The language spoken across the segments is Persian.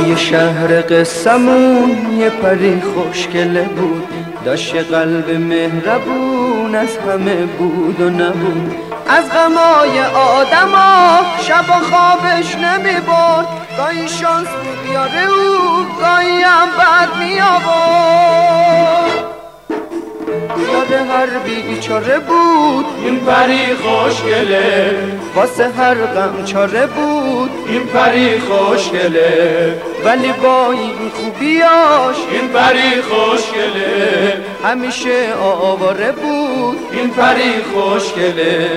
توی شهر قصمون یه پری خوشگله بود، داشت قلب مهربون، از همه بود و نبود. از غمای آدما شب و خوابش نمی برد، گاهی شانس بود یاره او، گاهی هم بد می آورد. یاد هر بیچاره بود این پری خوشگله، واسه هر غم چاره بود این پری خوشگله، ولی با این خوبیاش این پری خوشگله، همیشه آواره بود این پری خوشگله.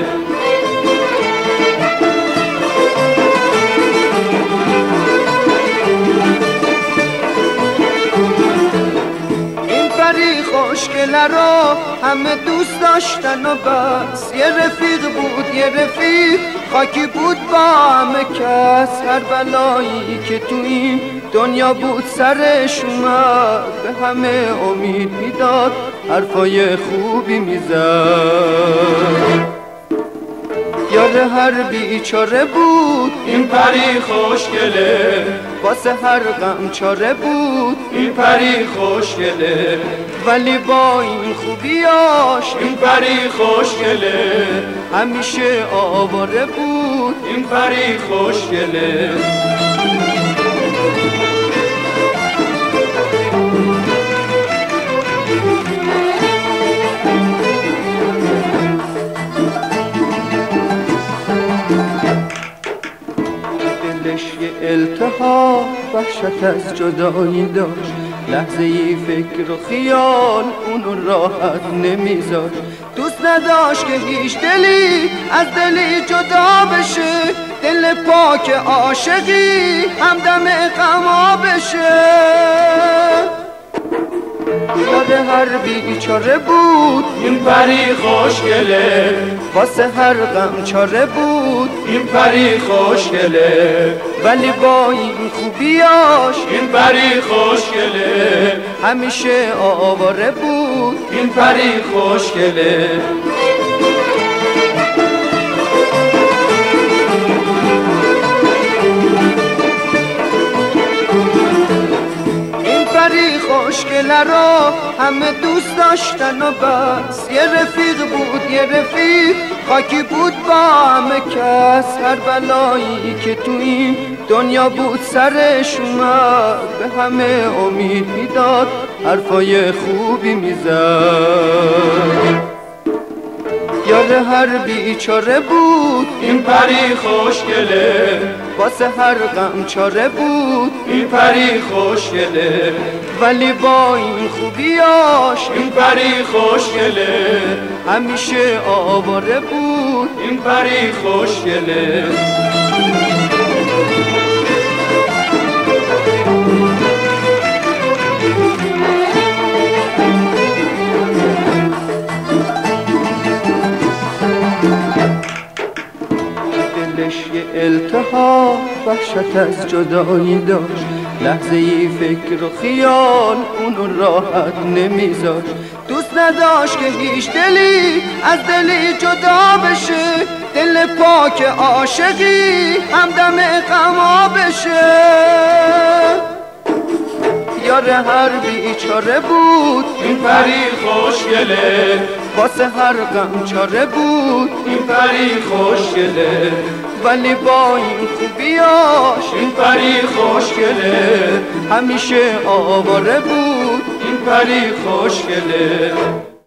خوشگله را همه دوست داشتن و بس، یه رفیق بود یه رفیق، خاکی بود با همه کس. هر بلایی که تو این دنیا بود سرش اومد، به همه امید میداد، حرفای خوبی میزد. یاد هر بیچاره بود این پری خوشگله، واسه هر غم چاره بود این پری خوشگله، ولی با این خوبیاش این پری خوشگله، همیشه آواره بود این پری خوشگله. یه التهاب وحشت از جدایی داشت، لحظه ای فکر و خیال اونو راحت نمیذاشت. دوست نداشت که هیچ دلی از دلی جدا بشه، دل پاک عاشقی همدم غما بشه. یاد هر بیچاره بود این پری خوشگله، واسه هر غم چاره بود این پری خوشگله، ولی با این خوبیاش این پری خوشگله، همیشه آواره بود این پری خوشگله. خوشگله را همه دوست داشتن و بس، یه رفیق بود یه رفیق، خاکی بود با همه کس. هر بلایی که تو این دنیا بود سرش اومد، به همه امید میداد، حرفای خوبی میزد. یاد هر بیچاره بود این پری خوشگله، واسه هر غم چاره بود این پری خوشگله، ولی با این خوبیاش این پری خوشگله، همیشه آواره بود این پری خوشگله. یه التهاب وحشت از جدایی داشت، لحظه ای فکر و خیال اونو راحت نمیذاشت. دوست نداشت که هیچ دلی از دلی جدا بشه، دل پاک عاشقی همدم غما بشه. یار هر بیچاره بود این پری خوشگله، واسه هر غم چاره بود این پری خوشگله، ولی با این خوبیاش این پری خوشگله، همیشه آواره بود این پری خوشگله.